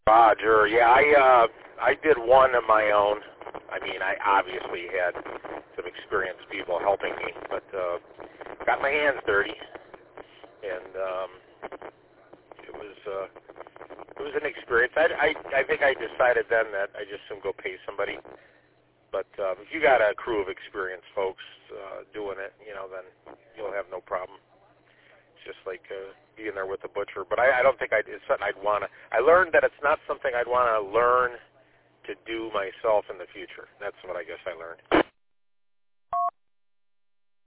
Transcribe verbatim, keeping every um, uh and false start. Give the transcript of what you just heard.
Roger. Yeah, I uh, I did one of my own. I mean, I obviously had some experienced people helping me, but uh, got my hands dirty, and um, it was uh, it was an experience. I, I I think I decided then that I just soon go pay somebody. But um, if you got a crew of experienced folks uh, doing it, you know, then you'll have no problem. It's just like uh, being there with the butcher. But I, I don't think I'd, it's something I'd want to. I learned that it's not something I'd want to learn to do myself in the future. That's what I guess I learned.